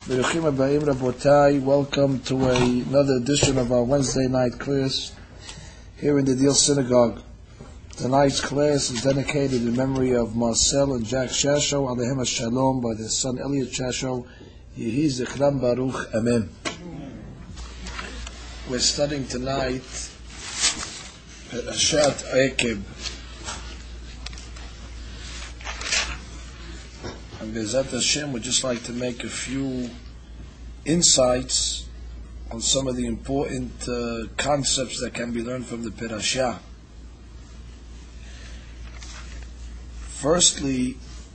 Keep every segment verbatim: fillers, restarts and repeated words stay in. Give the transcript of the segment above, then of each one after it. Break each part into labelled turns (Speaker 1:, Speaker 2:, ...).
Speaker 1: Beruchim Abayim Rabotai, welcome to a, another edition of our Wednesday night class here in the Deal Synagogue. Tonight's class is dedicated in memory of Marcel and Jack Shasho, Alehem Shalom, by their son Elliot Shasho. Yehi Zichram Baruch, Amen. We're studying tonight Parashat Eikev. And Be'ezat Hashem would just like to make a few insights on some of the important uh, concepts that can be learned from the Parashah. Firstly,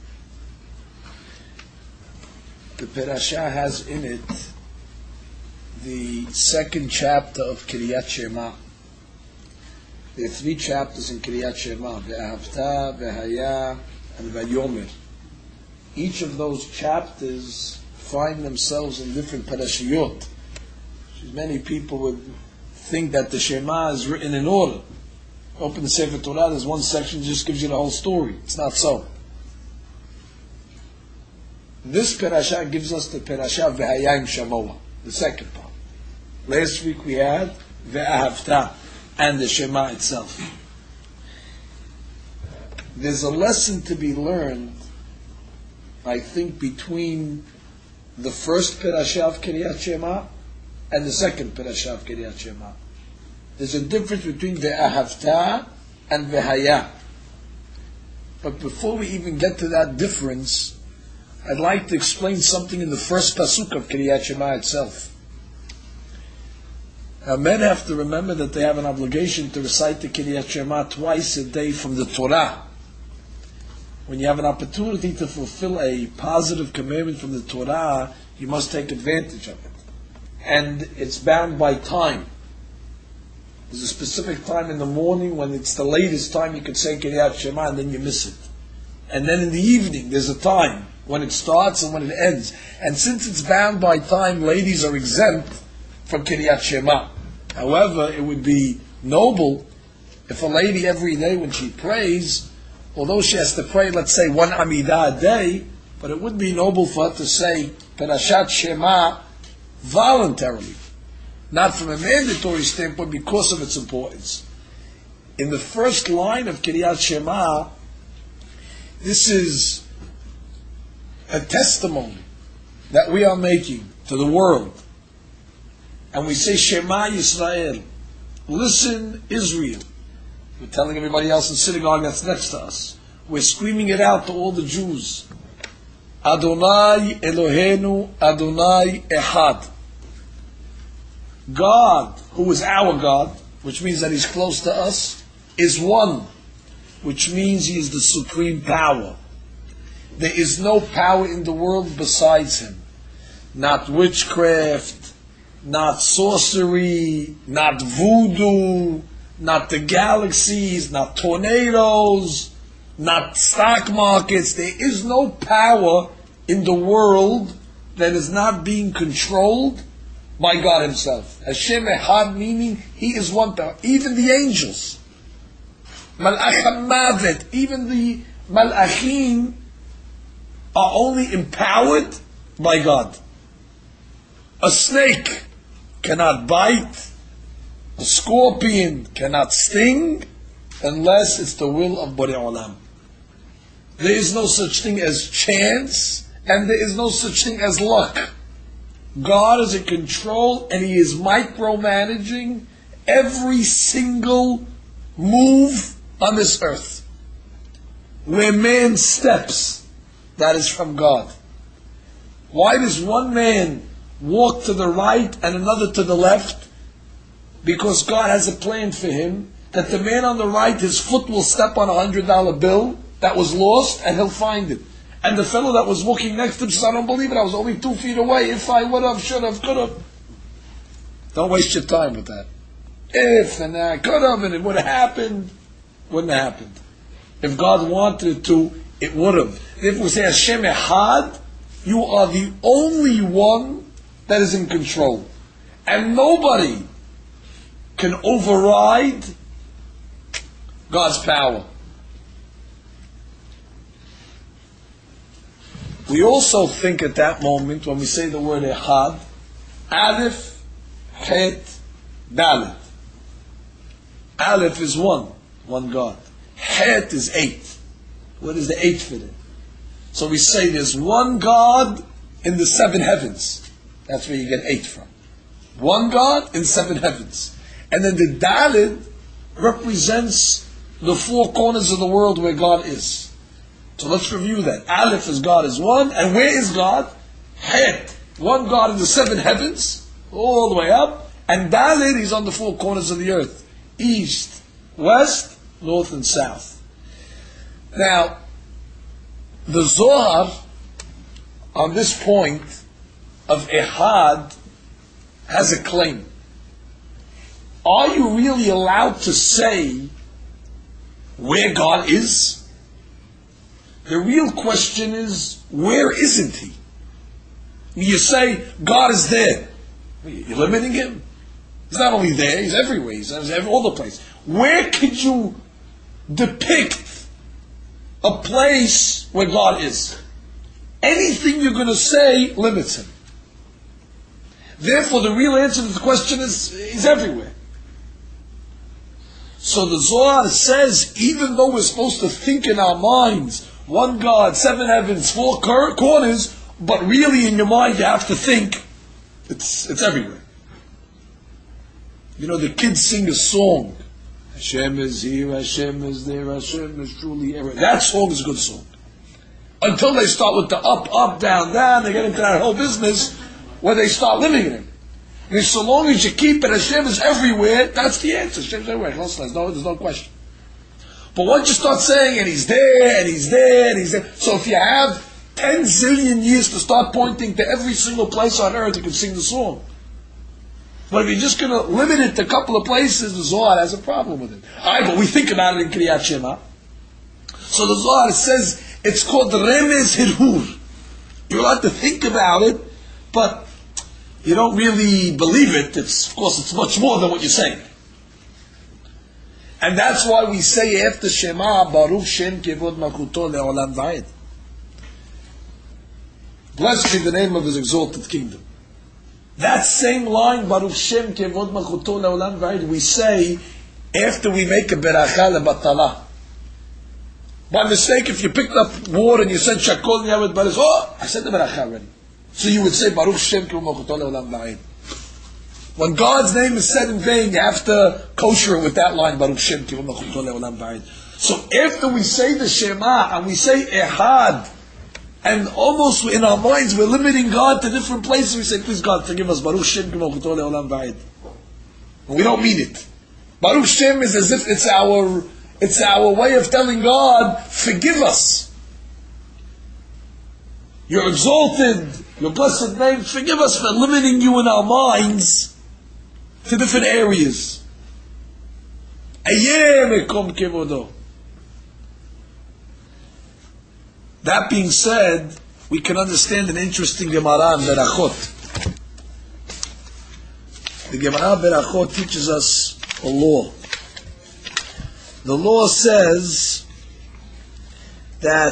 Speaker 1: the Parashah has in it the second chapter of Kriyat Shema. There are three chapters in Kriyat Shema: Ve'ahavta, Ve'haya, and Vayomer. Each of those chapters find themselves in different parashiyot. Many people would think that the Shema is written in order. Open the Sefer Torah, there's one section that just gives you the whole story. It's not so. This parasha gives us the parasha Ve'hayim Shamoa, the second part. Last week we had Ve'ahavta and the Shema itself. There's a lesson to be learned, I think, between the first parasha of Kriyat Shema and the second parasha of Kriyat Shema. There's a difference between Ve'ahavta and Ve'haya. But before we even get to that difference, I'd like to explain something in the first pasuk of Kriyat Shema itself. Now, men have to remember that they have an obligation to recite the Kriyat Shema twice a day from the Torah. When you have an opportunity to fulfill a positive commandment from the Torah, you must take advantage of it. And it's bound by time. There's a specific time in the morning when it's the latest time you could say Kriyat Shema, and then you miss it. And then in the evening, there's a time when it starts and when it ends. And since it's bound by time, ladies are exempt from Kriyat Shema. However, it would be noble if a lady every day when she prays, although she has to pray, let's say, one Amidah a day, but it would be noble for her to say Parashat Shema voluntarily, not from a mandatory standpoint because of its importance. In the first line of Kriyat Shema, this is a testimony that we are making to the world. And we say, Shema Yisrael, listen Israel. We're telling everybody else in the synagogue that's next to us. We're screaming it out to all the Jews. Adonai Eloheinu, Adonai Echad. God, who is our God, which means that He's close to us, is one, which means He is the supreme power. There is no power in the world besides Him. Not witchcraft, not sorcery, not voodoo, not the galaxies, not tornadoes, not stock markets. There is no power in the world that is not being controlled by God Himself. Hashem Echad, meaning He is one power. Even the angels, Malach HaMavet, even the Malachim are only empowered by God. A snake cannot bite, a scorpion cannot sting unless it's the will of Borei Olam. There is no such thing as chance, and there is no such thing as luck. God is in control, and He is micromanaging every single move on this earth. Where man steps, that is from God. Why does one man walk to the right and another to the left? Because God has a plan for him, that the man on the right, his foot will step on a hundred dollar bill that was lost, and he'll find it. And the fellow that was walking next to him says, I don't believe it, I was only two feet away, if I would have, should have, could have. Don't waste your time with that. If, and I could have, and it would have happened, wouldn't have happened. If God wanted it to, it would have. If we say Hashem Echad, you are the only one that is in control. And nobody can override God's power. We also think at that moment, when we say the word Echad, Aleph, Het, Dalet. Aleph is one, one God. Het is eight. Where does the eight fit in? So we say there's one God in the seven heavens. That's where you get eight from. One God in seven heavens. And then the Dalet represents the four corners of the world where God is. So let's review that. Aleph is God is one, and where is God? Het. One God in the seven heavens, all the way up, and Dalet, he's on the four corners of the earth. East, west, north and south. Now, the Zohar, on this point of Echad, has a claim. Are you really allowed to say where God is? The real question is, where isn't He? You say, God is there. You're limiting Him? He's not only there, He's everywhere. He's all the place. Where could you depict a place where God is? Anything you're going to say limits Him. Therefore, the real answer to the question is, He's everywhere. So the Zohar says, even though we're supposed to think in our minds, one God, seven heavens, four corners, but really in your mind you have to think, it's it's everywhere. You know, the kids sing a song, Hashem is here, Hashem is there, Hashem is truly everywhere. That song is a good song. Until they start with the up, up, down, down, they get into that whole business where they start living in it. And so long as you keep it, Hashem is everywhere, that's the answer. Hashem's everywhere. There's no, there's no question. But once you start saying, and He's there, and He's there, and He's there, so if you have ten zillion years to start pointing to every single place on earth, you can sing the song. But if you're just going to limit it to a couple of places, the Zohar has a problem with it. Alright, but we think about it in Kriyat Shema. So the Zohar says, it's called Remez Hirhur. You're allowed to think about it, but you don't really believe it. It's, of course, it's much more than what you're saying. And that's why we say after Shema, Baruch Shem Kevod Malchuto Le'olam Va'ed. Blessed be the name of His exalted kingdom. That same line, Baruch Shem Kevod Malchuto Le'olam Va'ed, we say after we make a beracha lebatala. By mistake, if you picked up water and you said Shakol Niyavet Baruch, oh, I said the beracha already. So you would say Baruch Shem Kevod Malchuto Le'olam Va'ed. When God's name is said in vain, you have to kosher it with that line, Baruch Shem Kevod Malchuto Le'olam Va'ed. So after we say the Shema and we say Echad, and almost in our minds we're limiting God to different places, we say, please God, forgive us, Baruch Shem Kevod Malchuto Le'olam Va'ed. We don't mean it. Baruch Shem is as if it's our it's our way of telling God, forgive us. You're exalted, your blessed name, forgive us for limiting you in our minds to different areas. That being said, we can understand an interesting Gemara in Berachot. The Gemara Berachot teaches us a law. The law says that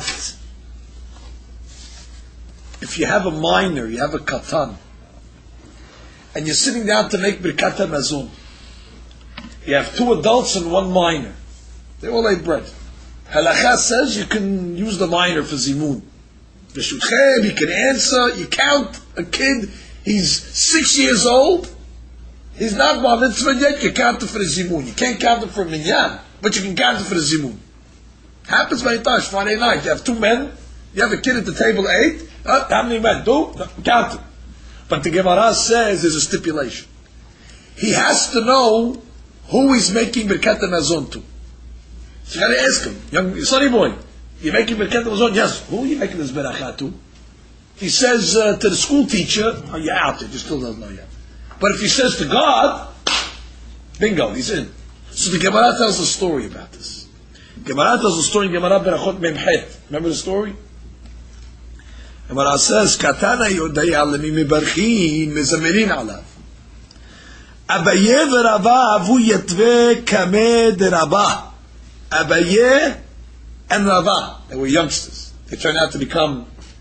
Speaker 1: if you have a minor, you have a katan, and you're sitting down to make Birkat HaMazon, you have two adults and one minor. They all ate bread. Halakha says you can use the minor for zimun. B'shutchem, you can answer, you count a kid, he's six years old, he's not bar mitzvah yet, you count it for the zimun. You can't count it for minyan, but you can count it for the zimun. Happens many times, Friday night, you have two men, you have a kid at the table, eight, uh, how many men? Two? No, count it. But the Gemara says there's a stipulation. He has to know who he's making Birkat HaMazon to. So you got to ask him, young sonny boy, you making Birkat HaMazon? Yes. Who are you making this beracha to? He says uh, to the school teacher, oh, you're out there, you still don't know yet. But if he says to God, bingo, he's in. So the Gemara tells a story about this. Gemara tells a story in Gemara Berachot Memchet. Remember the story? Gemara says, Katana Yodei Alemi Mibarchin Mezamirin Alav. Abaye v'Rava avu yetve kameh derabah. Abaye and Rava, they were youngsters. They turned out to become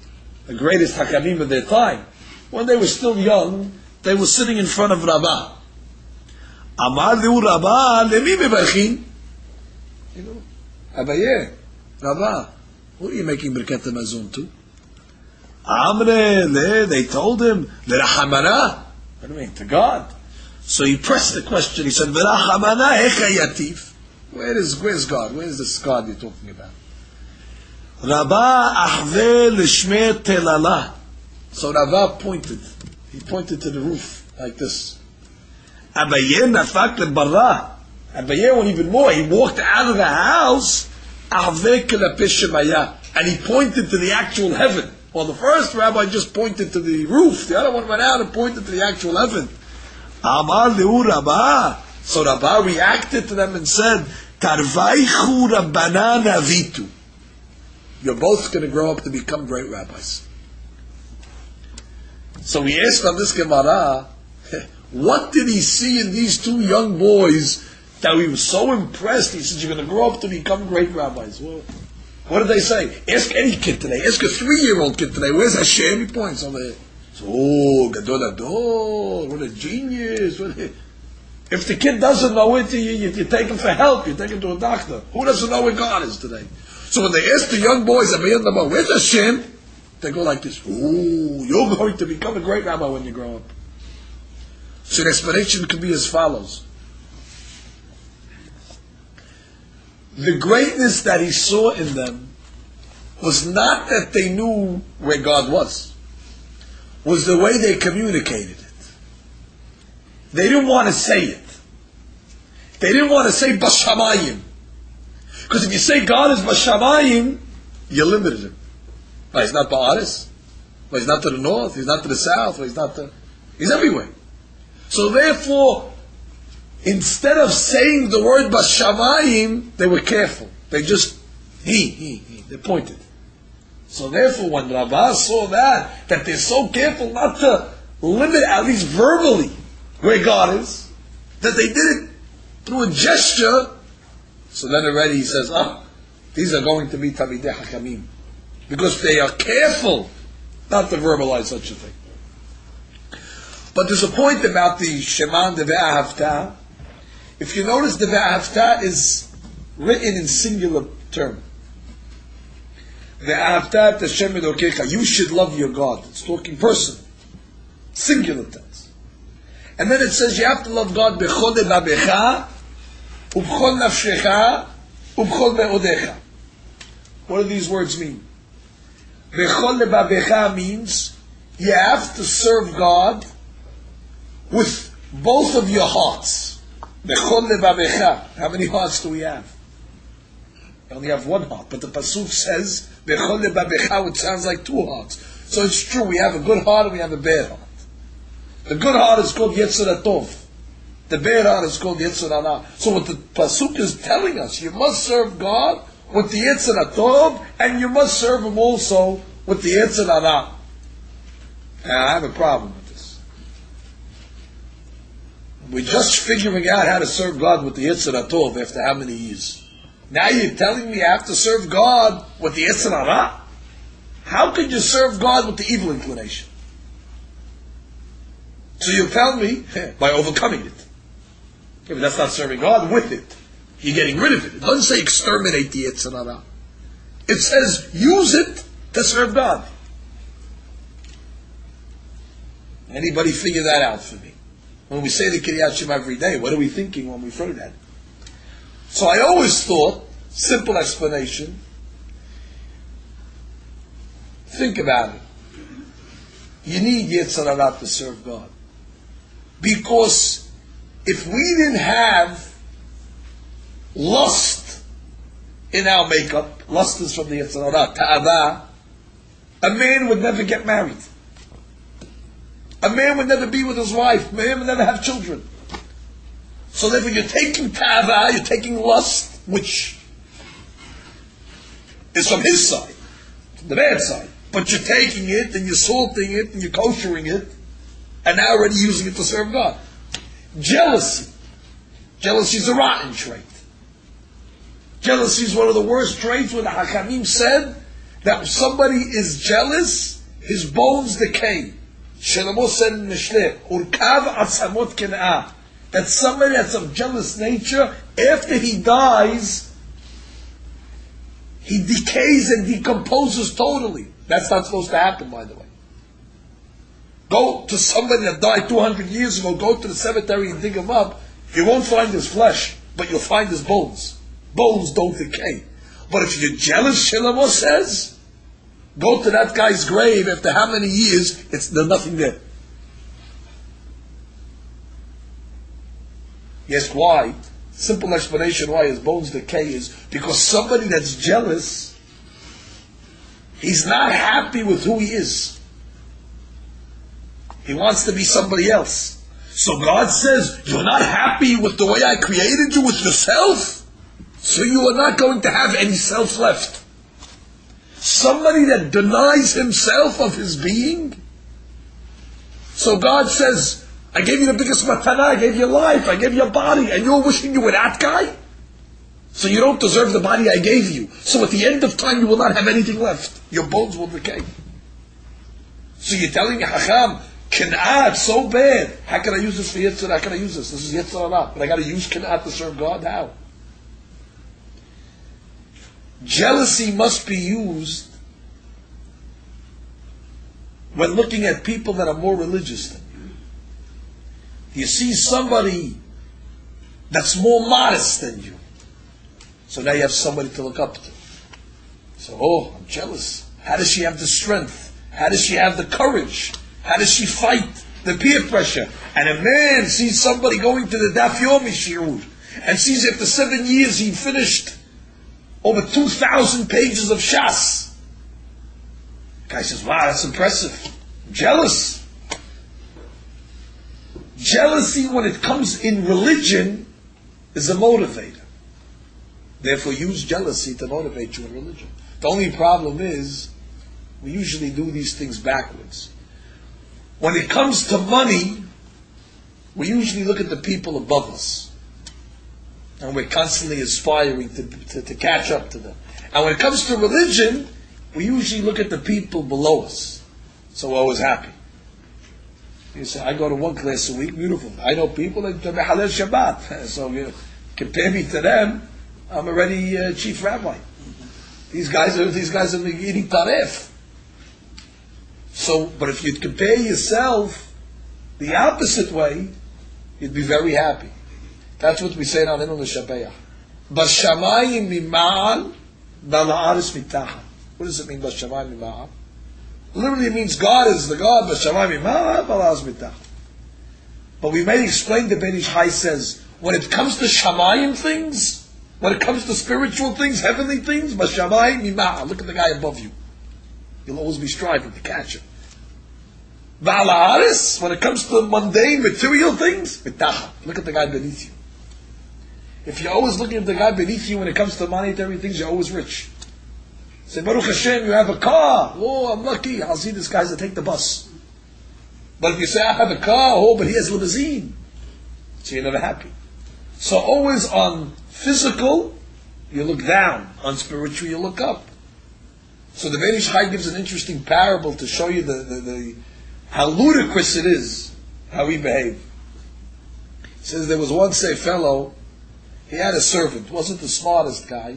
Speaker 1: the greatest Hakamim of their time, when they were still young, they were sitting in front of Rabbah. Amar liu Rabbah, lemi mevarchin? You know, Abaye, Rabbah, what are you making Birkat HaMazon to? Amre, le, they told him, L'rachamana. What do you mean, to God? So he pressed the question, he said, V'rachamana hecha yatif. Where is, where's God? Where is this God you're talking about? Rabbah ahve l'shmei telala. So Rabbah pointed. He pointed to the roof, like this. Abaye nafak lebarra. Abaye went even more. He walked out of the house, ahve k'lapei shemaya. And he pointed to the actual heaven. Well, the first rabbi just pointed to the roof. The other one went out and pointed to the actual heaven. Amar liu Rabbah. So Rabbah reacted to them and said, Tarvaichu Rabbana navitu. You're both going to grow up to become great rabbis. So he asked on this Gemara, what did he see in these two young boys that he was so impressed? He said, you're going to grow up to become great rabbis. Well, what did they say? Ask any kid today. Ask a three-year-old kid today. Where's Hashem? He points over there. So, oh, Gadol Ador, what a genius. What a... If the kid doesn't know it, you, you, you take him for help. You take him to a doctor. Who doesn't know where God is today? So when they ask the young boys, where's Hashem? They go like this. Oh, you're going to become a great rabbi when you grow up. So the explanation could be as follows. The greatness that he saw in them was not that they knew where God was. Was the way they communicated it. They didn't want to say it. They didn't want to say Bashamayim. Because if you say God is Bashamayim, you limited him. Well, he's not Ba'aris. Well, he's not to the north. He's not to the south. Well, he's not to... He's everywhere. So therefore, instead of saying the word Bashamayim, they were careful. They just... He, he, he. They pointed. So therefore, when Rabbah saw that, that they're so careful not to limit, at least verbally, where God is, that they did it through a gesture, so then already he says, ah, these are going to be Talmidei Hakamim. Because they are careful not to verbalize such a thing. But there's a point about the Shema and the Ve'ahavta. If you notice, the Ve'ahavta is written in singular term. Ve'ahavta Hashem Elokecha. You should love your God. It's talking person. Singular tense. And then it says you have to love God bechol levabecha, ubchol nafshecha, ubchol me'odecha. What do these words mean? Bechol levabecha means you have to serve God with both of your hearts. Bechol levabecha. How many hearts do we have? We only have one heart, but the pasuk says bechol levabecha, which sounds like two hearts. So it's true, we have a good heart and we have a bad heart. The good heart is called Yetzer Tov. The bad heart is called Yetzer Hara. So what the pasuk is telling us, you must serve God with the Yetzer Tov, and you must serve Him also with the Yetzer Hara. And I have a problem with this. We're just figuring out how to serve God with the Yetzer Tov after how many years? Now you're telling me I have to serve God with the Yetzer Hara? How could you serve God with the evil inclination? So you tell me, by overcoming it. Yeah, but that's not serving God with it. You're getting rid of it. It doesn't say exterminate the Yetzer Hara. It says use it to serve God. Anybody figure that out for me? When we say the Kiryat Shema every day, what are we thinking when we pray that? So I always thought, simple explanation, think about it. You need Yetzer Hara to serve God. Because if we didn't have lust in our makeup, lust is from the Yetzer Hara, ta'ava, a man would never get married. A man would never be with his wife. A man would never have children. So therefore you're taking ta'ava, you're taking lust, which is from his side, the bad side. But you're taking it, and you're salting it, and you're koshering it, and now already using it to serve God. Jealousy. Jealousy is a rotten trait. Jealousy is one of the worst traits when the Hakamim said that if somebody is jealous, his bones decay. Shlomo said in Mishleh, Urkav atzamot ken'ah, that somebody that's of jealous nature, after he dies, he decays and decomposes totally. That's not supposed to happen, by the way. Go to somebody that died two hundred years ago, go to the cemetery and dig him up. You won't find his flesh, but you'll find his bones. Bones don't decay. But if you're jealous, Shlomo says, go to that guy's grave after how many years, it's there's nothing there. Yes, why? Simple explanation why his bones decay is because somebody that's jealous, he's not happy with who he is. He wants to be somebody else. So God says, you're not happy with the way I created you with yourself? So you are not going to have any self left. Somebody that denies himself of his being. So God says, I gave you the biggest matana, I gave you life, I gave you a body, and you're wishing you were that guy? So you don't deserve the body I gave you. So at the end of time you will not have anything left. Your bones will decay. So you're telling me, Hacham, Ken'ah, it's so bad. How can I use this for Yitzhak? How can I use this? This is Yitzhak or not? But I got to use Ken'ah to serve God? How? Jealousy must be used when looking at people that are more religious than you. You see somebody that's more modest than you. So now you have somebody to look up to. So, oh, I'm jealous. How does she have the strength? How does she have the courage? How does she fight the peer pressure? And a man sees somebody going to the Daf Yomi Shiur and sees after seven years he finished over two thousand pages of Shas. The guy says, wow, that's impressive. I'm jealous. Jealousy, when it comes in religion, is a motivator. Therefore, use jealousy to motivate you in religion. The only problem is, we usually do these things backwards. When it comes to money, we usually look at the people above us. And we're constantly aspiring to, to, to catch up to them. And when it comes to religion, we usually look at the people below us. So we're always happy. You say, I go to one class a week, beautiful. I know people that do Halal Shabbat. So you know, compare me to them, I'm already uh, chief rabbi. These guys are these guys are eating taref. So, but if you'd compare yourself the opposite way, you'd be very happy. That's what we say in Alenu L'Shabeach. Bashamayim mima'al, bala'aris mitachah. What does it mean, Bashamayim mima'al? Literally it means God is the God, Bashamayim mima'al, bala'aris mitachah. But we may explain, the Ben Ish Chai says, when it comes to Shamayim things, when it comes to spiritual things, heavenly things, Bashamayim mima'al. Look at the guy above you. You'll always be striving to catch him. Ba'alaris, when it comes to mundane, material things, mitacha. Look at the guy beneath you. If you're always looking at the guy beneath you when it comes to monetary things, you're always rich. Say, Baruch Hashem, you have a car. Oh, I'm lucky. I'll see this guy's to take the bus. But if you say, I have a car, oh, but he has limousine. So you're never happy. So always on physical, you look down. On spiritual, you look up. So the Ben Ish Chai gives an interesting parable to show you the, the, the how ludicrous it is, how we behave. He says there was once a fellow, he had a servant, wasn't the smartest guy.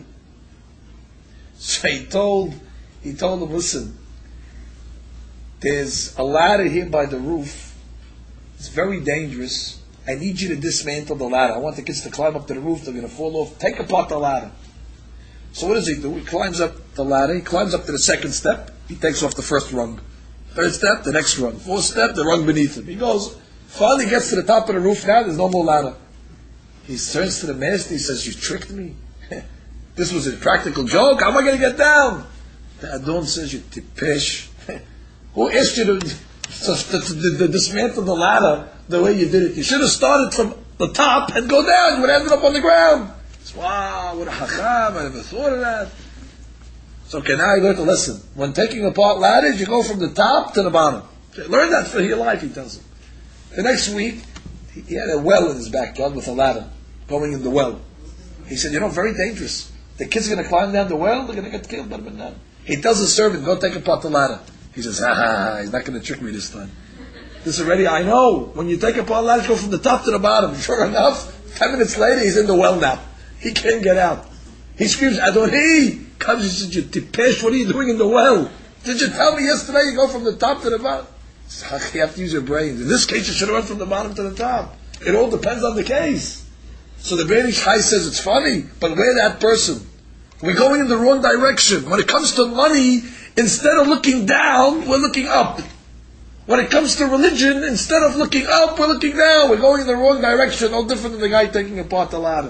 Speaker 1: So he told, he told him, listen, there's a ladder here by the roof. It's very dangerous. I need you to dismantle the ladder. I want the kids to climb up to the roof. They're going to fall off. Take apart the ladder. So what does he do? He climbs up the ladder. He climbs up to the second step. He takes off the first rung. Third step, the next rung. Fourth step, the rung beneath him. He goes, finally gets to the top of the roof now. There's no more ladder. He turns to the master. He says, you tricked me. This was a practical joke. How am I going to get down? The Adon says, you tipesh. Who asked you to, to, to, to, to dismantle the ladder the way you did it? You should have started from the top and go down. You would have ended up on the ground. Wow, what a hacham, I never thought of that. So okay, now you learn the lesson. When taking apart ladders, you go from the top to the bottom. Learn that for your life, he tells him. The next week, he had a well in his backyard with a ladder going in the well. He said, you know, very dangerous. The kids are going to climb down the well, they're going to get killed. He tells the servant, go take apart the ladder. He says, ha ha ha, he's not going to trick me this time. This already, I know. When you take a part, let it go from the top to the bottom. Sure enough, ten minutes later, he's in the well now. He can't get out. He screams, Adoni! Comes, he says, you tipesh, what are you doing in the well? Did you tell me yesterday you go from the top to the bottom? You have to use your brains. In this case, you should have went from the bottom to the top. It all depends on the case. So the Bein Ish Chai says it's funny, but we're that person. We're going in the wrong direction. When it comes to money, instead of looking down, we're looking up. When it comes to religion, instead of looking up, we're looking down. We're going in the wrong direction, no different than the guy taking apart the ladder.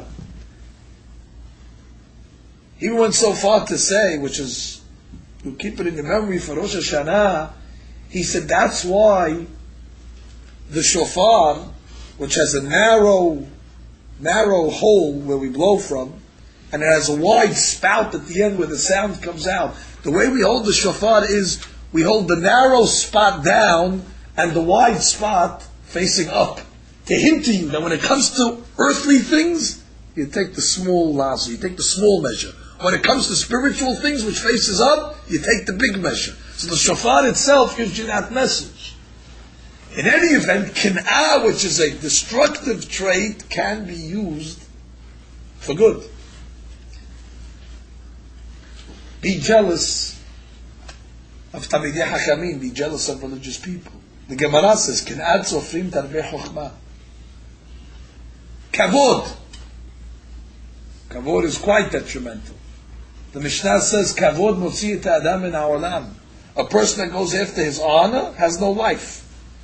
Speaker 1: He went so far to say, which is, you keep it in your memory for Rosh Hashanah, he said that's why the shofar, which has a narrow, narrow hole where we blow from, and it has a wide spout at the end where the sound comes out. The way we hold the shofar is we hold the narrow spot down and the wide spot facing up, to hint to you that when it comes to earthly things, you take the small lasso, you take the small measure. When it comes to spiritual things which faces up, you take the big measure. So the shofar itself gives you that message. In any event, kin'ah, which is a destructive trait, can be used for good. Be jealous of Tamidei Hachamim, be jealous of religious people. The Gemara says, kin'ah tzofrim tarbeh chokhmah. Kavod. Kavod is quite detrimental. The Mishnah says, Kavod motzi et adam min ha'olam. A person that goes after his honor has no life.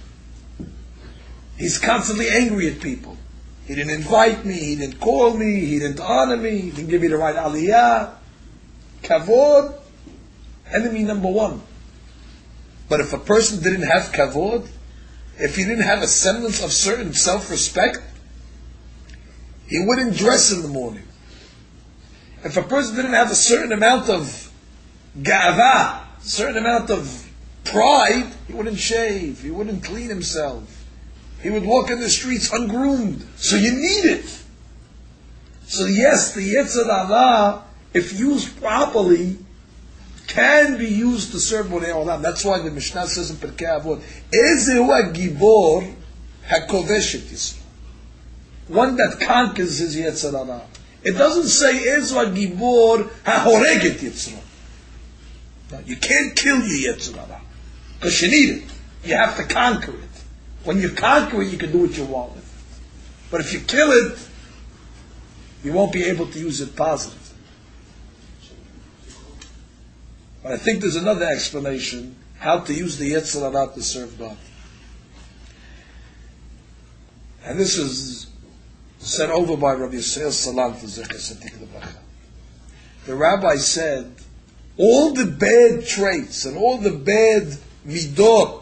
Speaker 1: He's constantly angry at people. He didn't invite me, he didn't call me, he didn't honor me, he didn't give me the right aliyah. Kavod, enemy number one. But if a person didn't have kavod, if he didn't have a semblance of certain self-respect, he wouldn't dress in the morning. If a person didn't have a certain amount of ga'ava, a certain amount of pride, he wouldn't shave, he wouldn't clean himself. He would walk in the streets ungroomed. So you need it. So yes, the Yetzer Hara, if used properly, can be used to serve Borei Olam. That's why the Mishnah says in Pirkei Avot, Ezehu HaGibor HaKovesh et Yisro. One that conquers his Yetzer Hara. It doesn't say Ezehu HaGibor HaHoreg et Yisro. No, you can't kill your Yetzer Hara, because you need it. You have to conquer it. When you conquer it, you can do what you want with it. But if you kill it, you won't be able to use it positively. But I think there's another explanation how to use the Yetzer Hara to serve God. And this is said over by Rabbi Yisrael Salant for Zecher Tzadik Lebracha. The rabbi said, all the bad traits and all the bad midot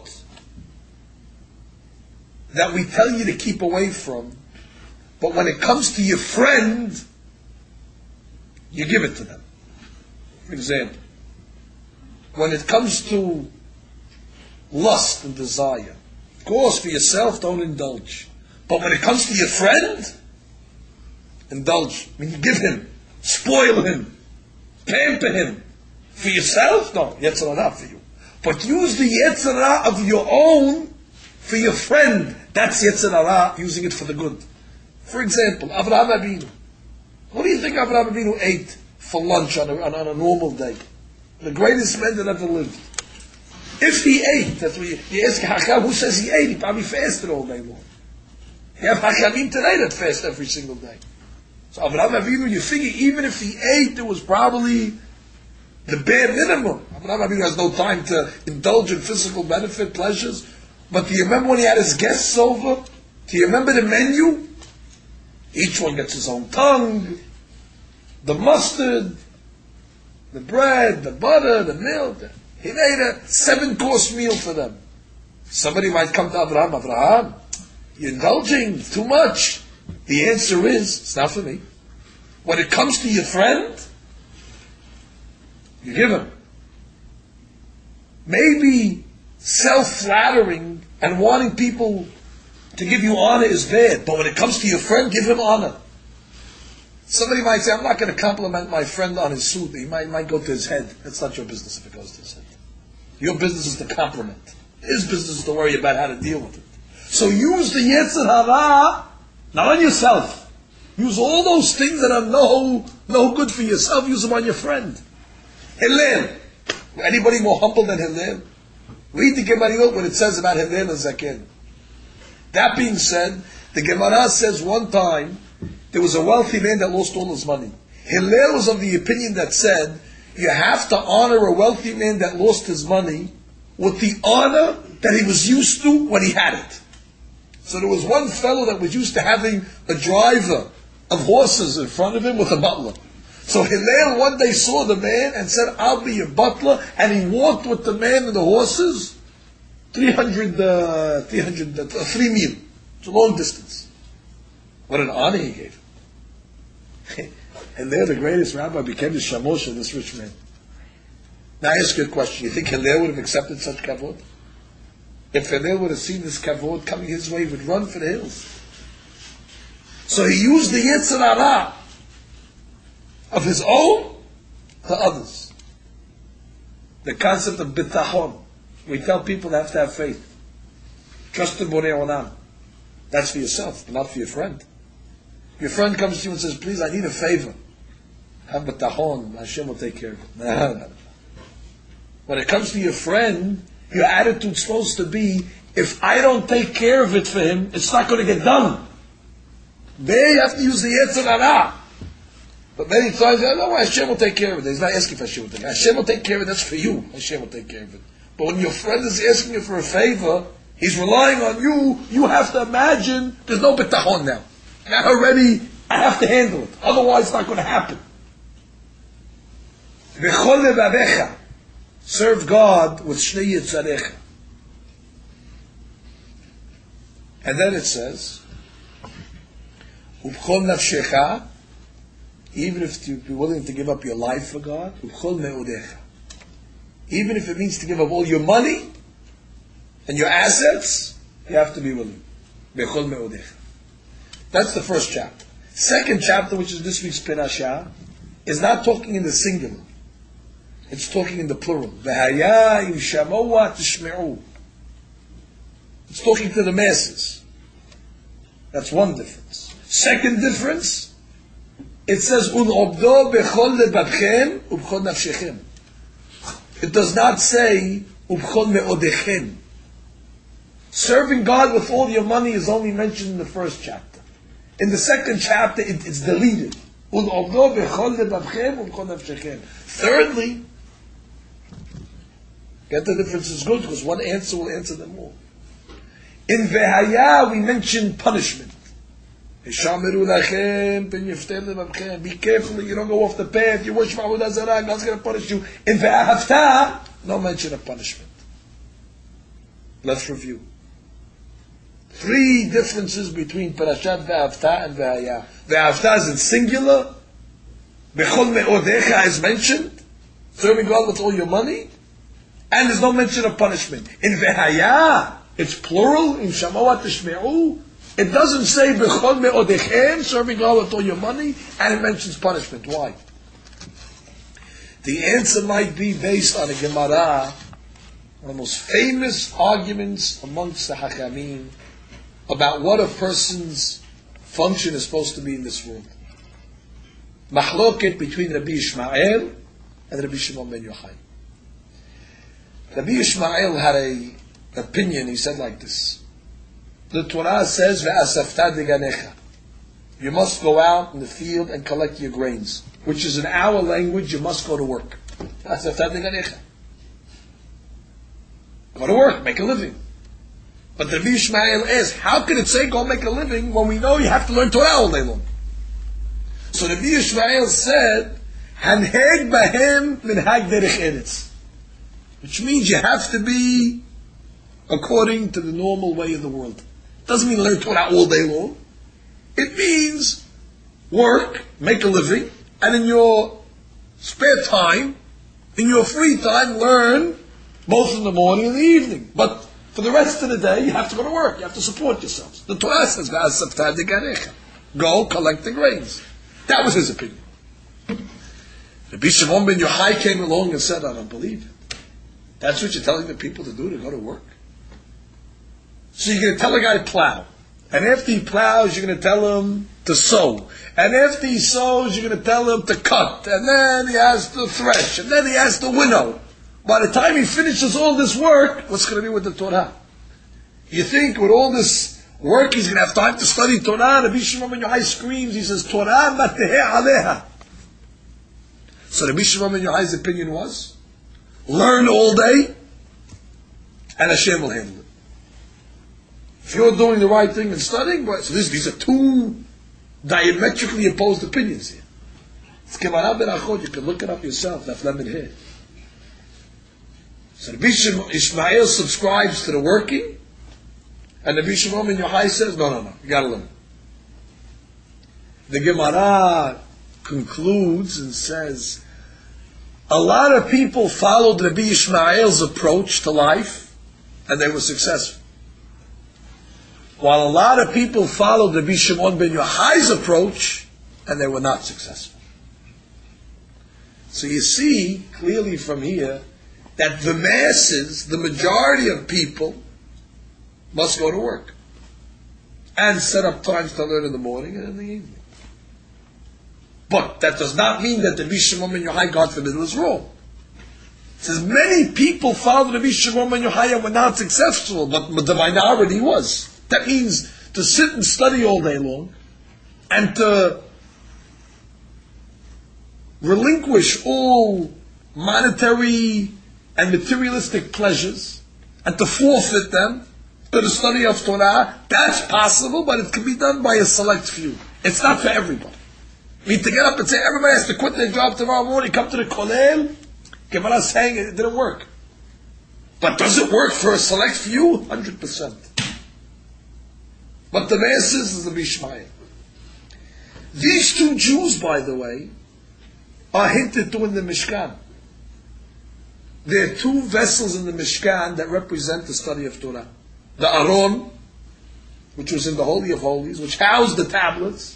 Speaker 1: that we tell you to keep away from, but when it comes to your friend, you give it to them. For example, when it comes to lust and desire, of course, for yourself, don't indulge. But when it comes to your friend, indulge. I mean, you give him, spoil him, pamper him. For yourself, no, Yetzer Hara for you. But use the Yetzer Hara of your own for your friend. That's Yetzer Hara, using it for the good. For example, Avraham Avinu. What do you think Avraham Avinu ate for lunch on a, on, on a normal day? The greatest man that ever lived. If he ate, that's what you, you ask Hacham, who says he ate? He probably fasted all day long. You have Hachamim today that fast every single day. So Avraham Avinu, you figure even if he ate, it was probably the bare minimum. Avraham Avinu has no time to indulge in physical benefit, pleasures. But do you remember when he had his guests over? Do you remember the menu? Each one gets his own tongue, the mustard, the bread, the butter, the milk. He made a seven-course meal for them. Somebody might come to Avraham, Avraham, you're indulging too much. The answer is, it's not for me. When it comes to your friend, you give him. Maybe self-flattering and wanting people to give you honor is bad, but when it comes to your friend, give him honor. Somebody might say, I'm not going to compliment my friend on his suit. He might, might go to his head. That's not your business if it goes to his head. Your business is to compliment. His business is to worry about how to deal with it. So use the Yetzer Hara, not on yourself. Use all those things that are no, no good for yourself, use them on your friend. Hillel. Anybody more humble than Hillel? Read the Gemara what it says about Hillel and Zaken. That being said, the Gemara says one time, there was a wealthy man that lost all his money. Hillel was of the opinion that said, you have to honor a wealthy man that lost his money with the honor that he was used to when he had it. So there was one fellow that was used to having a driver of horses in front of him with a butler. So Hillel one day saw the man and said, I'll be your butler, and he walked with the man and the horses three hundred, uh, three hundred, uh, three mil. It's a long distance. What an honor he gave him. And there the greatest rabbi became the shamosh of this rich man. Now I ask you a question. You think Hillel would have accepted such kavod? If Hillel would have seen this kavod coming his way, he would run for the hills. So he used the Yetzer Hara of his own to others. The concept of bitachon. We tell people they have to have faith. Trust in Borei Olam. That's for yourself, not for your friend. Your friend comes to you and says, please, I need a favor. Have bitachon, Hashem will take care of it. No, no, no. When it comes to your friend, your attitude's supposed to be, if I don't take care of it for him, it's not going to get done. There you have to use the Yetzer Hara. But many times, no, Hashem will take care of it. He's not asking for Hashem will take care of it. Hashem will take care of it, that's for you. Hashem will take care of it. But when your friend is asking you for a favor, he's relying on you, you have to imagine there's no bitachon now. Now already, I have to handle it. Otherwise, it's not going to happen. V'chol levavecha. Serve God with shnei yitzarecha. And then it says, Ubchol nafshecha, even if you be willing to give up your life for God, Ubchol me'odecha. Even if it means to give up all your money and your assets, you have to be willing. Bechol me'odecha. That's the first chapter. Second chapter, which is this week's Perashah, is not talking in the singular. It's talking in the plural. V'haya im shamoa tishme'u. It's talking to the masses. That's one difference. Second difference, it says Un'obdo bechol lebabchem ubchol nafshechem. It does not say ubchol me'odechem. Serving God with all your money is only mentioned in the first chapter. In the second chapter, it, it's deleted. Un'obdo bechol lebabchem ubchol nafshechem. Thirdly, get the difference is good because one answer will answer them all. In Vehaya, we mention punishment. Be careful that you don't go off the path. You worship Avodah Zarah, God's going to punish you. In Ve'ahavta, no mention of punishment. Let's review. Three differences between Parashat Ve'ahavta and Ve'aya. Ve'ahavta is in singular. Bechol me'odecha is mentioned. Serving God with all your money. And there's no mention of punishment. In Ve'aya, it's plural. In Shamoa Tishme'u, it doesn't say Bechol me'odechem, serving God with all your money, and it mentions punishment. Why? The answer might be based on a Gemara, one of the most famous arguments amongst the Hakamim about what a person's function is supposed to be in this world. Mahloket between Rabbi Ishmael and Rabbi Shimon ben Yochai. Rabbi Ishmael had a opinion. He said like this: the Torah says, "Ve'asafta deganecha." You must go out in the field and collect your grains, which is in our language, you must go to work. Ve'asafta deganecha. Go to work, make a living. But Rabbi Ishmael asked, how can it say go make a living when we know you have to learn Torah all day long? So Rabbi Ishmael said, "Hanheg bahem minhag derech eretz," which means you have to be according to the normal way of the world. Doesn't mean learn Torah all day long. It means work, make a living, and in your spare time, in your free time, learn both in the morning and the evening. But for the rest of the day, you have to go to work. You have to support yourselves. The Torah says, go collect the grains. That was his opinion. Rabbi Shimon ben Yochai came along and said, I don't believe it. That's what you're telling the people to do, to go to work? So you're going to tell a guy to plow. And after he plows, you're going to tell him to sow. And after he sows, you're going to tell him to cut. And then he has to thresh. And then he has to winnow. By the time he finishes all this work, what's going to be with the Torah? You think with all this work he's going to have time to study Torah? Rabbi Shimon ben Yochai screams, he says, Torah mateheh aleha. So Rabbi Shimon ben Yochai's opinion was, learn all day, and Hashem will handle it. If you're doing the right thing and studying, but so this, these are two diametrically opposed opinions here. It's Gemara Berachot, you can look it up yourself, that's lemon here. So Rabbi Ishmael subscribes to the working, and Rabbi Shimon ben Yochai says, no, no, no, you gotta learn. The Gemara concludes and says, a lot of people followed Rabbi Ishmael's approach to life, and they were successful. While a lot of people followed Rabbi Shimon ben Yochai's approach, and they were not successful. So you see clearly from here that the masses, the majority of people, must go to work and set up times to learn in the morning and in the evening. But that does not mean that Rabbi Shimon ben Yochai, God forbid, was wrong. It says many people followed Rabbi Shimon ben Yochai and were not successful, but, but the minority was. That means to sit and study all day long and to relinquish all monetary and materialistic pleasures and to forfeit them to the study of Torah. That's possible, but it can be done by a select few. It's not for everybody. I mean, to get up and say everybody has to quit their job tomorrow morning, come to the Kollel, Gemara saying it didn't work. But does it work for a select few? one hundred percent. But the masses is the Ishmael. These two Jews, by the way, are hinted to in the Mishkan. There are two vessels in the Mishkan that represent the study of Torah. The Aron, which was in the Holy of Holies, which housed the tablets,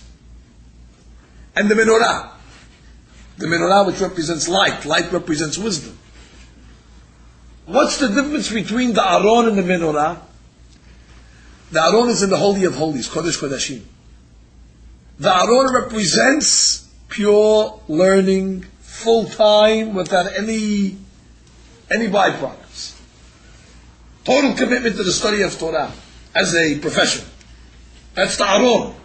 Speaker 1: and the Menorah. The Menorah, which represents light. Light represents wisdom. What's the difference between the Aron and the Menorah? The Aron is in the Holy of Holies, Kodesh Kodashim. The Aron represents pure learning, full time, without any any byproducts. Total commitment to the study of Torah as a profession. That's the Aron.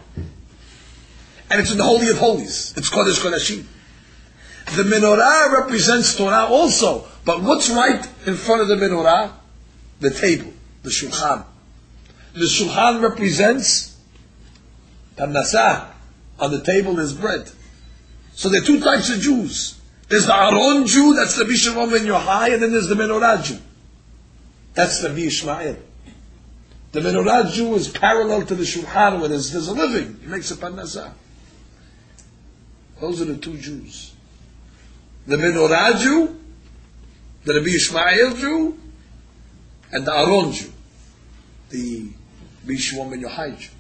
Speaker 1: And it's in the Holy of Holies. It's Kodesh Kodashim. The Menorah represents Torah also. But what's right in front of the Menorah? The table, the Shulchan. The Shulchan represents Parnassah. On the table is bread. So there are two types of Jews. There's the Aron Jew, that's the Rabbi Shimon ben Yochai, and then there's the Menorah Jew. That's the Rabbi Ishmael. The Menorah Jew is parallel to the Shulchan, where there's, there's a living. He makes a Parnassah. Those are the two Jews. The Menorah Jew, the Rabbi Ishmael Jew, and the Aron Jew, the Rabbi Shimon ben Yochai Jew.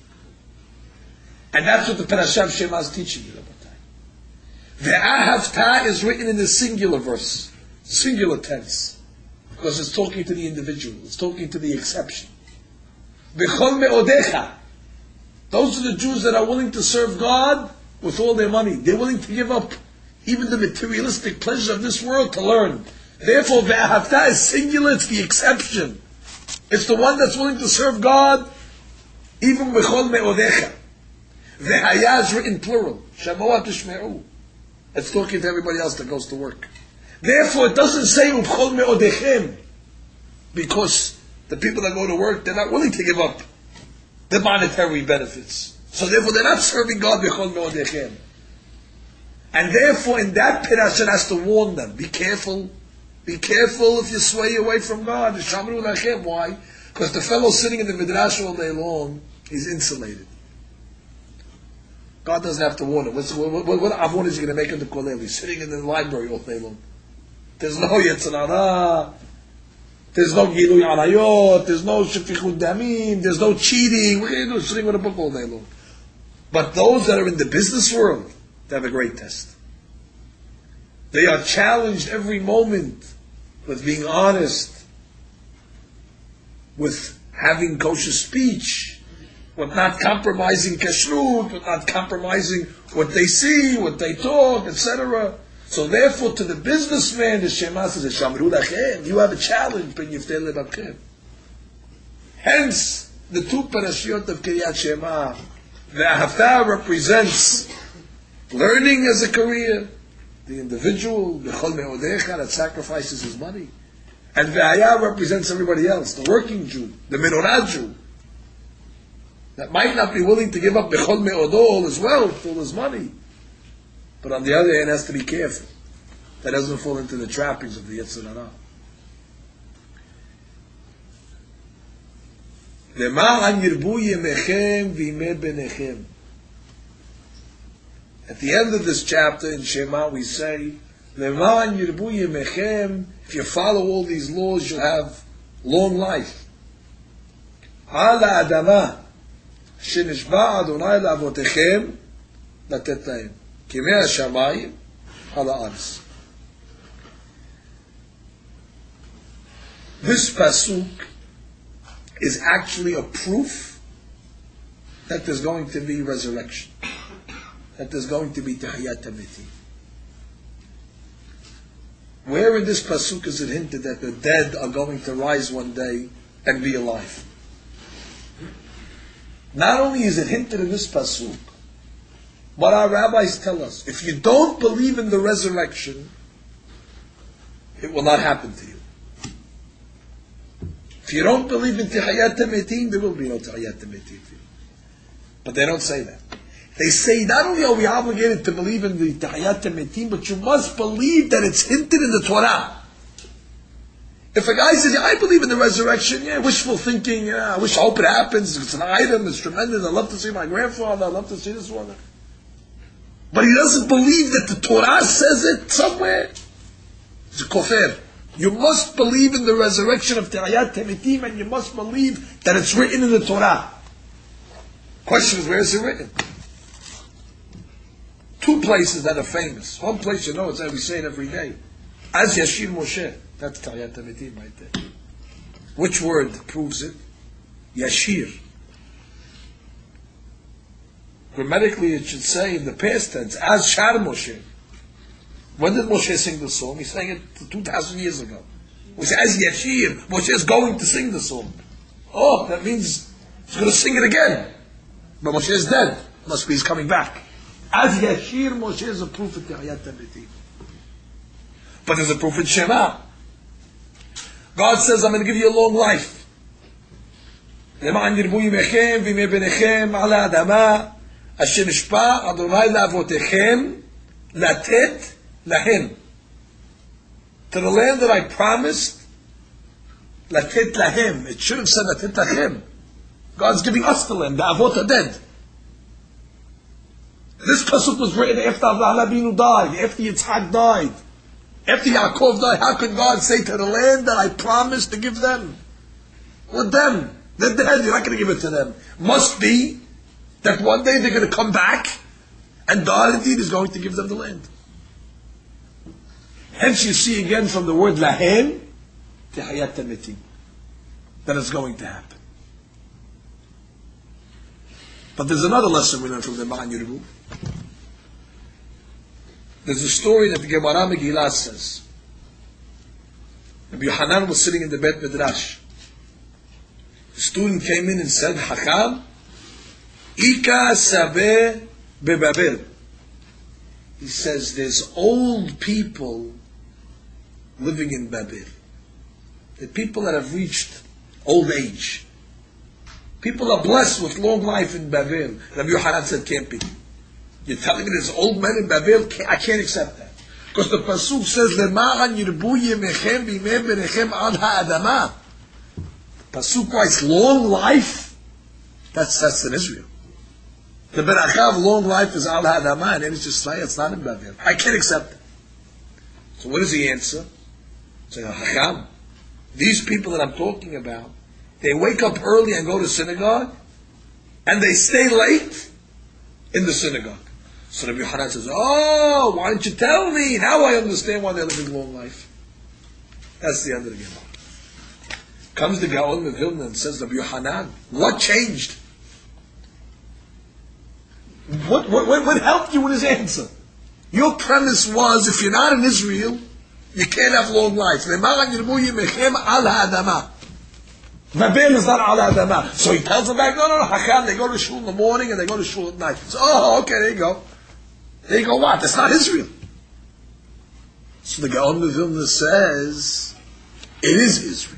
Speaker 1: And that's what the Parashat Shema is teaching you, Rabbatai. The Ahavta is written in the singular verse, singular tense, because it's talking to the individual, it's talking to the exception. Bechol me'odecha. Those are the Jews that are willing to serve God with all their money. They're willing to give up even the materialistic pleasures of this world to learn. Therefore, Ve'ahavta is singular, it's the exception. It's the one that's willing to serve God, even Bechol me'odecha. Ve'haya is written plural. Shamoah tishme'u. It's talking to everybody else that goes to work. Therefore, it doesn't say Ubchol me'odechem, because the people that go to work, they're not willing to give up the monetary benefits. So therefore, they're not serving God Bechol me'odechem. And therefore, in that Pirashan has to warn them, be careful, be careful if you sway away from God. Shamru lachem. Why? Because the fellow sitting in the Midrash all day long, he's insulated. God doesn't have to warn him. What's, what, what, what Avon is he going to make him the Kollel? He's sitting in the library all day long. There's no Yetzer Hara, there's no Gilui Arayot, there's no Shefichut Damim, there's no cheating. What are you doing? Sitting with a book all day long. But those that are in the business world, they have a great test. They are challenged every moment with being honest, with having kosher speech, with not compromising kashrut, with not compromising what they see, what they talk, et cetera. So therefore, to the businessman, the Shema says, "Shamru lachem." You have a challenge, ben yifter lebachem. Hence, the two parashiyot of Kiryat Shema, the Haftarah represents learning as a career, the individual, b'chol me'odecha, that sacrifices his money. And Ve'ayah represents everybody else, the working Jew, the menorah Jew, that might not be willing to give up b'chol me'odo, all his wealth, all his money. But on the other hand, has to be careful that doesn't fall into the trappings of the Yetzer Hara. At the end of this chapter in Shema we say, if you follow all these laws you'll have long life. This pasuk is actually a proof that there's going to be resurrection, that there's going to be Tahiyat HaMetim. Where in this pasuk is it hinted that the dead are going to rise one day and be alive? Not only is it hinted in this pasuk, but our rabbis tell us, if you don't believe in the resurrection, it will not happen to you. If you don't believe in Tahiyat HaMetim, there will be no Tahiyat HaMetim. But they don't say that. They say not only are we obligated to believe in the Tahiyat HaMetim, but you must believe that it's hinted in the Torah. If a guy says, yeah, I believe in the resurrection, yeah, wishful thinking, yeah, I wish, I hope it happens, it's an item, it's tremendous, I'd love to see my grandfather, I'd love to see this one. But he doesn't believe that the Torah says it somewhere. It's a kofir. You must believe in the resurrection of Tahiyat HaMetim, and you must believe that it's written in the Torah. Question is, where is it written? Two places that are famous. One place you know, it's that we say it every day. Az Yashir Moshe. That's Tahiyat HaMetim right there. Which word proves it? Yashir. Grammatically it should say in the past tense, Az Shar Moshe. When did Moshe sing the song? He sang it two thousand years ago. We say, as Yashir, Moshe is going to sing the song. Oh, that means he's going to sing it again. But Moshe is dead. Must be he's coming back. As Yashir, Moshe is a proof of Tahiyat HaMetim. But there's a proof in Shema. God says, I'm going to give you a long life. למען ירבו ימיכם וימי בניכם על האדמה אשר נשבע אדוני לאבותיכם לתת להם. To the land that I promised, לתת להם. It should have said לתת לכם. God's giving us the land. The Avot are dead. This pasuk was written after Avraham Avinu died, after Yitzhak died, after Yaakov died. How could God say to the land that I promised to give them? What them? They're dead. You're not going to give it to them. Must be that one day they're going to come back, and God indeed is going to give them the land. Hence you see again from the word lahem, Tahiyat HaMetim, that it's going to happen. But there's another lesson we learn from the Ma'an Yirbu. There's a story that the Gemara Megillah says. Rabbi Yohanan was sitting in the Beit Midrash. The student came in and said, Hakam, Ika Sabeh Bebabel. He says, there's old people living in Babel. The people that have reached old age. People are blessed with long life in Babel. Rabbi Yohanan said, can't be. You're telling me there's old men in Babel? I can't accept that. Because the Pasuk says, Lema'an yirbu yemechem b'imei benechem al ha'adama. Pasuk writes long life. That's, that's in Israel. The beracha of long life is al ha'adama, and then it's just like, it's not in Babel. I can't accept it. So what is the answer? Say, Hakam, these people that I'm talking about, they wake up early and go to synagogue, and they stay late in the synagogue. So Rabbi Yohanan says, oh, why didn't you tell me? Now I understand why they're living a long life. That's the end of the Gemara. Comes the Gaon of Vilna and says, Rabbi Yohanan, what changed? What, what, what, what helped you with his answer? Your premise was, if you're not in Israel, you can't have long life. Mabel is not al adama. So he tells them back, no, no, no, Hakam, they go to shul in the morning and they go to shul at night. So, oh, okay, there you go. There you go, what? That's not Israel. So the Gaon of Vilna says, it is Israel.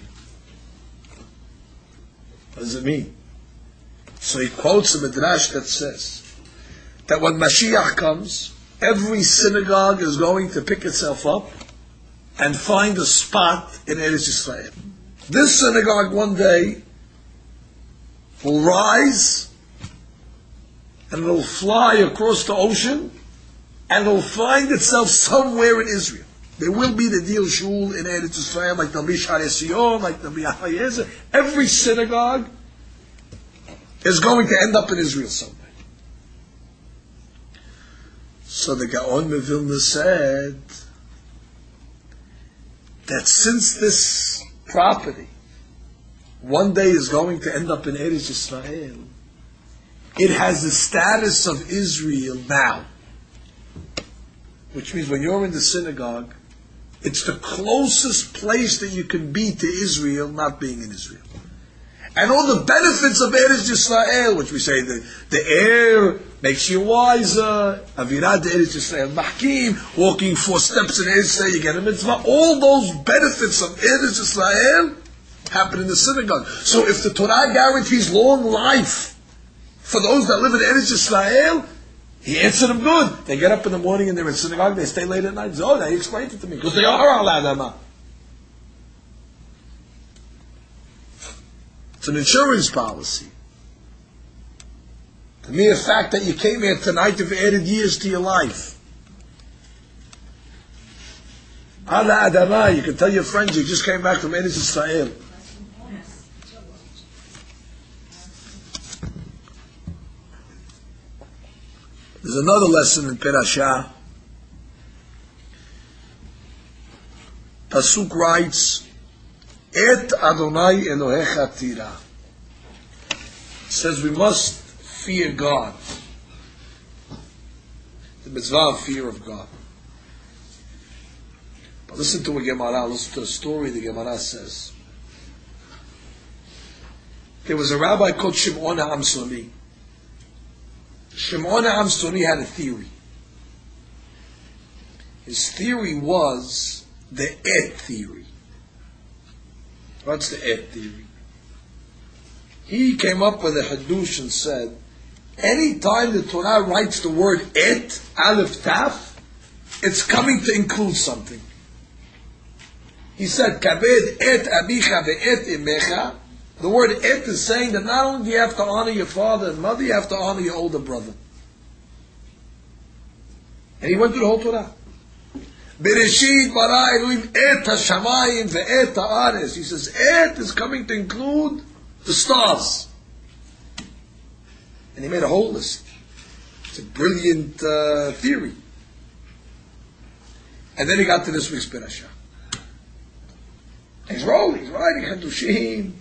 Speaker 1: What does it mean? So he quotes a midrash that says that when Mashiach comes, every synagogue is going to pick itself up and find a spot in Eretz Yisrael. This synagogue one day will rise and it will fly across the ocean and it will find itself somewhere in Israel. There will be the Deal Shul in Eretz Yisrael, like there'll be Shari Sion, like there'll be Ahayezer. Every synagogue is going to end up in Israel somewhere. So the Gaon Mevilna said that since this property one day is going to end up in Eretz Yisrael, it has the status of Israel now. Which means when you're in the synagogue, it's the closest place that you can be to Israel, not being in Israel. And all the benefits of Eretz Yisrael, which we say the, the air makes you wiser, Avirad Eretz Yisrael, Mahkim, walking four steps in Eretz Yisrael, you get a mitzvah. All those benefits of Eretz Yisrael happen in the synagogue. So if the Torah guarantees long life for those that live in Eretz Yisrael, he answered them good. They get up in the morning and they're in synagogue, they stay late at night. Oh, now he explained it to me, because they are al adama. It's an insurance policy. The mere fact that you came here tonight, you've added years to your life. Ala adama, you can tell your friends you just came back from Eretz Yisrael. There's another lesson in Perashah. Pasuk writes, Et Adonai Elohecha Tira. It says we must fear God. The mitzvah of fear of God. But listen to a Gemara, listen to a story the Gemara says. There was a rabbi called Shimon HaAmsoni. Shimon HaAmsoni had a theory. His theory was the Et theory. What's the Et theory? He came up with a hadush and said, any time the Torah writes the word Et, Aleph Taf, it's coming to include something. He said, Kabed Et Abicha ve'et Imecha. The word Et is saying that not only do you have to honor your father and mother, you have to honor your older brother. And he went through the whole Torah. Bereshit bara Elohim et hashamayim ve'et ha'aretz. He says, Et is coming to include the stars. And he made a whole list. It's a brilliant uh, theory. And then he got to this week's Perashah. He's rolling, he's writing Hadushim.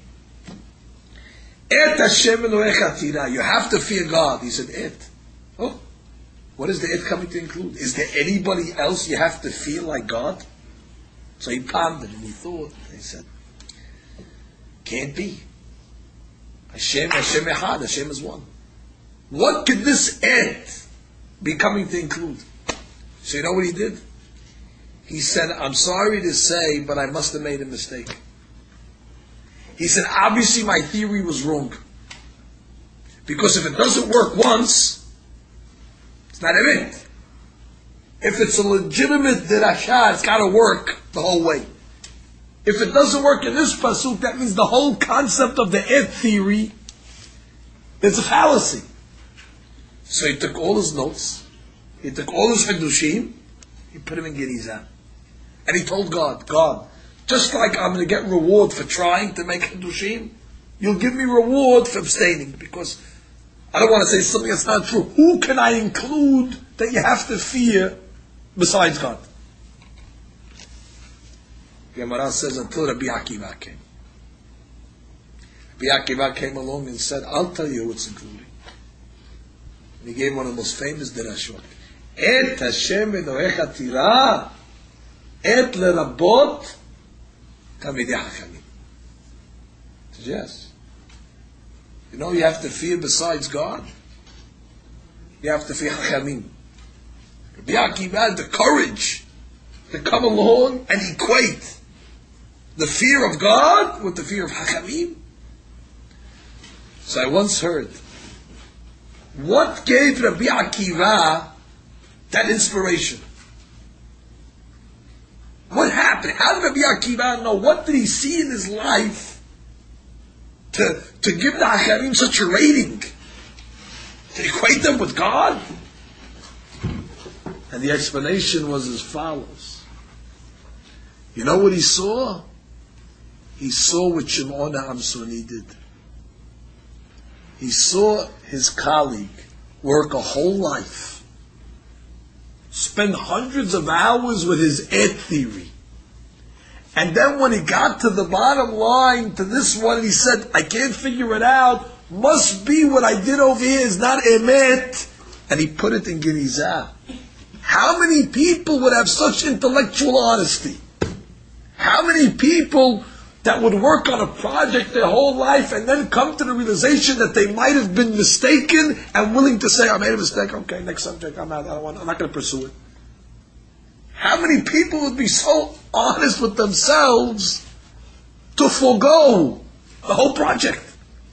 Speaker 1: Et Hashem Elohecha Tira. You have to fear God. He said, Et. Oh. What is the Et coming to include? Is there anybody else you have to feel like God? So he pondered and he thought, and he said, can't be. Hashem, Hashem Echad, Hashem is one. What could this Et be coming to include? So you know what he did? He said, I'm sorry to say, but I must have made a mistake. He said, obviously my theory was wrong. Because if it doesn't work once, it's not an it. If it's a legitimate dirasha, it's got to work the whole way. If it doesn't work in this pasuk, that means the whole concept of the et theory is a fallacy. So he took all his notes, he took all his hadushim, he put them in Gerizah. And he told God, God, just like I'm going to get reward for trying to make hadushim, you'll give me reward for abstaining, because I don't want to say something that's not true. Who can I include that you have to fear besides God? Gemara says until Rabbi Akiva came. Rabbi Akiva came along and said, I'll tell you what's including. And he gave one of the most famous derashot. Et Hashem Elohecha tira, et lerabot tamidei hachamim. He says, yes. You know you have to fear besides God? You have to fear hachamim. Rabbi Akiva had the courage to come along and equate the fear of God with the fear of hachamim. So I once heard, what gave Rabbi Akiva that inspiration? What happened? How did Rabbi Akiva know? What did he see in his life to, to give the hachamim such a rating? To equate them with God? And the explanation was as follows. You know what he saw? He saw what Shimon HaAmsoni did. He saw his colleague work a whole life, spend hundreds of hours with his et theory. And then when he got to the bottom line, to this one, he said, I can't figure it out. Must be what I did over here is not emet. And he put it in Genizah. How many people would have such intellectual honesty? How many people that would work on a project their whole life and then come to the realization that they might have been mistaken and willing to say, I made a mistake, okay, next subject, I'm out, I don't want, I'm not going to pursue it. How many people would be so honest with themselves to forego the whole project?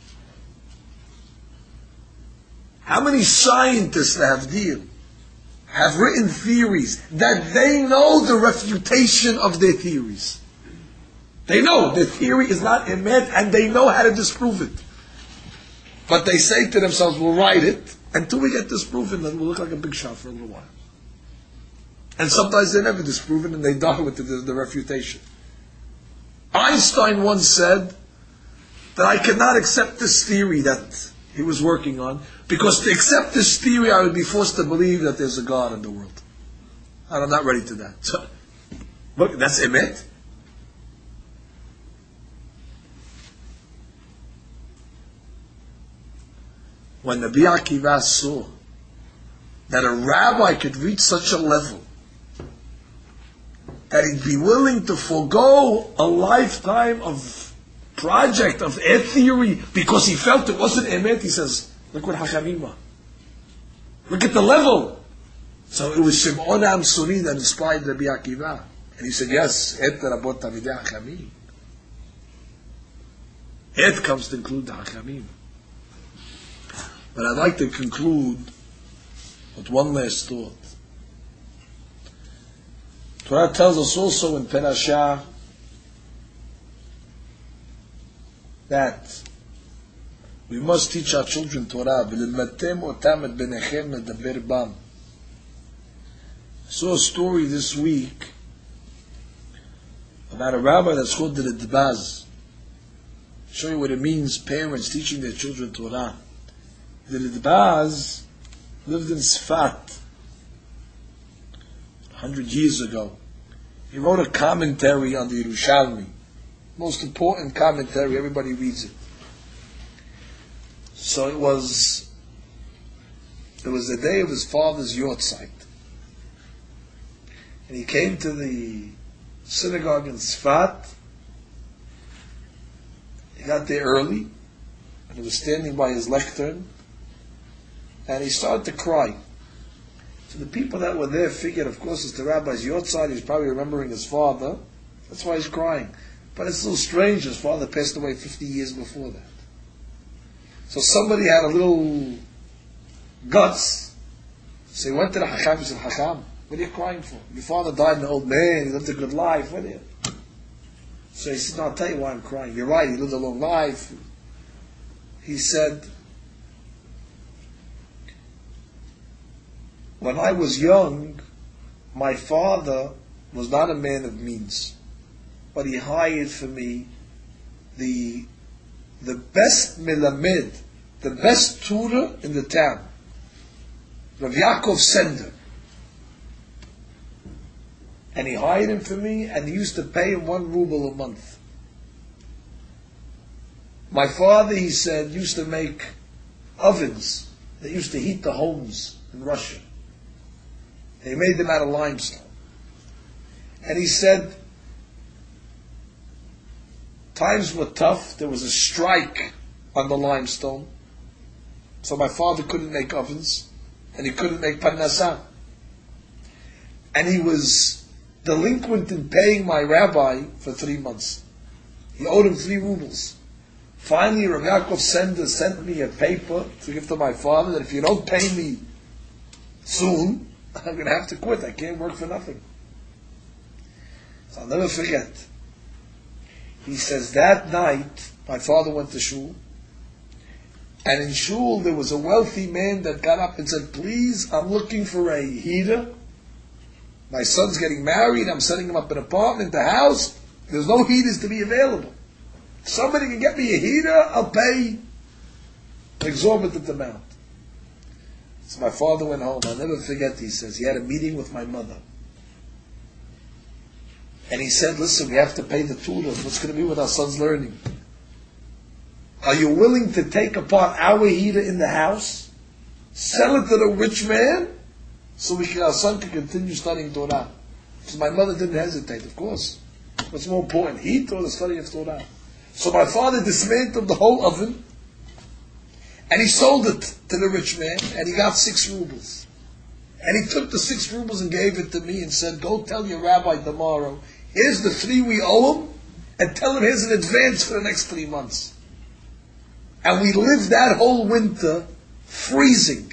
Speaker 1: How many scientists have deal, have written theories that they know the refutation of their theories? They know the theory is not emet, and they know how to disprove it. But they say to themselves, we'll write it, until we get disproven, then we'll look like a big shot for a little while. And sometimes they never disprove it, and they die with the, the, the refutation. Einstein once said that I cannot accept this theory that he was working on, because to accept this theory, I would be forced to believe that there's a God in the world. And I'm not ready to that. So, look, that's emet. When Rabbi Akiva saw that a rabbi could reach such a level that he'd be willing to forego a lifetime of project, of et theory, because he felt it wasn't emet, he says, look what hachamim are. Look at the level. So it was Shimon HaAmsoni that inspired Rabbi Akiva. And he said, yes, et rabot tamidei hachamim. Et comes to include the hachamim. But I'd like to conclude with one last thought. Torah tells us also in Perashah that we must teach our children Torah. I saw a story this week about a rabbi that's called the Ridbaz. I'll show you what it means, parents teaching their children Torah. The Ridbaz lived in Sfat a hundred years ago. He wrote a commentary on the Yerushalmi. Most important commentary, everybody reads it. So it was, it was the day of his father's yortzeit. And he came to the synagogue in Sfat. He got there early, and he was standing by his lectern, and he started to cry. So the people that were there figured, of course, it's the rabbi's yortzeit, he's probably remembering his father. That's why he's crying. But it's a little strange, his father passed away fifty years before that. So somebody had a little guts. So he went to the Hacham, he said, Hacham, what are you crying for? Your father died an old man, he lived a good life, what are you? So he said, no, I'll tell you why I'm crying. You're right, he lived a long life. He said, when I was young, my father was not a man of means, but he hired for me the the best melamed, the best tutor in the town, Rav Yaakov Sender. and he hired him for me, and he used to pay him one ruble a month. My father, he said, used to make ovens that used to heat the homes in Russia. And he made them out of limestone. And he said, times were tough. There was a strike on the limestone. So my father couldn't make ovens, and he couldn't make parnasah. And he was delinquent in paying my rabbi for three months. He owed him three rubles. Finally, Rav Yaakov Sender sent me a paper to give to my father that if you don't pay me soon, I'm going to have to quit. I can't work for nothing. So I'll never forget. He says, that night, my father went to shul, and in shul there was a wealthy man that got up and said, please, I'm looking for a heater. My son's getting married, I'm setting him up an apartment, a house. There's no heaters to be available. If somebody can get me a heater, I'll pay an exorbitant amount. So my father went home. I'll never forget, he says, he had a meeting with my mother. And he said, listen, we have to pay the tutors. What's going to be with our son's learning? Are you willing to take apart our heater in the house, sell it to the rich man, so we can, our son can continue studying Torah? So my mother didn't hesitate, of course. What's more important, heat or the study of Torah? So my father dismantled the whole oven, and he sold it to the rich man, and he got six rubles. And he took the six rubles and gave it to me and said, go tell your rabbi tomorrow, here's the three we owe him, and tell him here's an advance for the next three months. And we lived that whole winter freezing.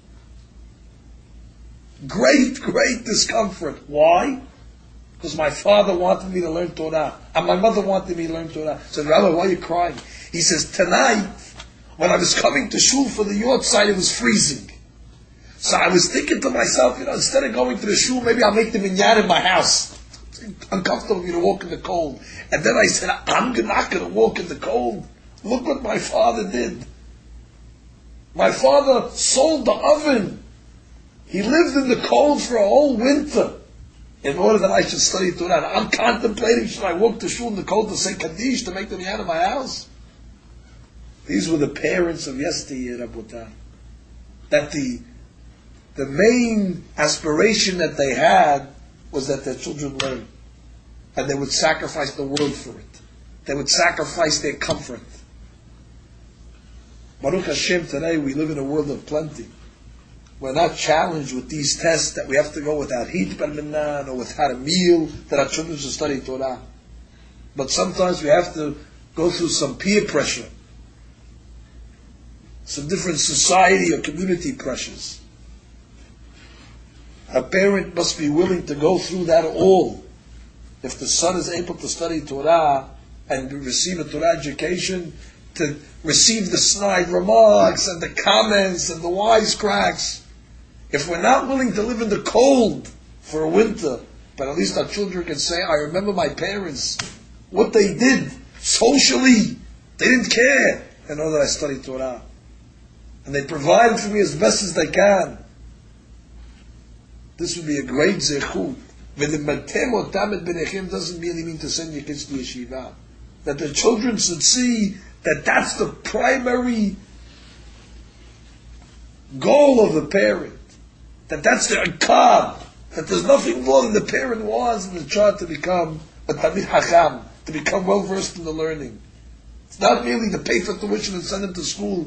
Speaker 1: Great, great discomfort. Why? Because my father wanted me to learn Torah, and my mother wanted me to learn Torah. I said, Rabbi, why are you crying? He says, tonight, when I was coming to shul for the yortzeit, it was freezing. So I was thinking to myself, you know, instead of going to the shul, maybe I'll make the minyan in my house. It's uncomfortable for me to walk in the cold. And then I said, I'm not going to walk in the cold. Look what my father did. My father sold the oven. He lived in the cold for a whole winter in order that I should study Torah. I'm contemplating, should I walk to shul in the cold to say Kaddish, to make the minyan in my house? These were the parents of yesteryear, Rabotai. That the the main aspiration that they had was that their children learn. And they would sacrifice the world for it. They would sacrifice their comfort. Baruch Hashem, today we live in a world of plenty. We're not challenged with these tests that we have to go without heat per minyan or without a meal that our children should study Torah. But sometimes we have to go through some peer pressure, some different society or community pressures. A parent must be willing to go through that all. If the son is able to study Torah and receive a Torah education, to receive the snide remarks and the comments and the wisecracks. If we're not willing to live in the cold for a winter, but at least our children can say, I remember my parents, what they did socially, they didn't care. I know that I studied Torah. And they provided for me as best as they can. This would be a great zechut. V'limatem otam et benechem doesn't merely mean to send your kids to yeshiva. That the children should see that that's the primary goal of the parent. That that's their ikar. That there's nothing more than the parent wants in the child to become a Talmid Chacham, to become well versed in the learning. It's not merely to pay for tuition and send them to school.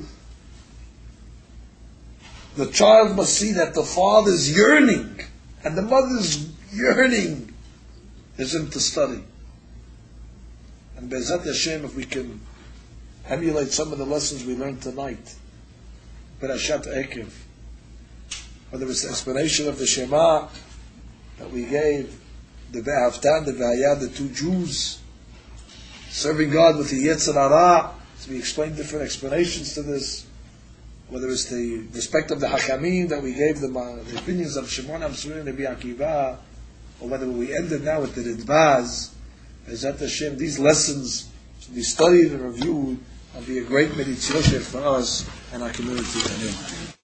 Speaker 1: The child must see that the father's yearning and the mother's yearning is him to study. And Be'ezat Hashem, if we can emulate some of the lessons we learned tonight, Parashat Ekev, whether it's the explanation of the Shema that we gave, the Ve'aftan, the Ve'ayad, the two Jews serving God with the Yetzer Hara, so we explained different explanations to this, whether it's the respect of the Hakamim that we gave them, uh, the opinions of Shimon HaMasurin and Rabbi Akiva, or whether we ended now with the Ridbaz. Be'ezat Hashem, these lessons should be studied and reviewed and be a great meditation for us and our community. Amen.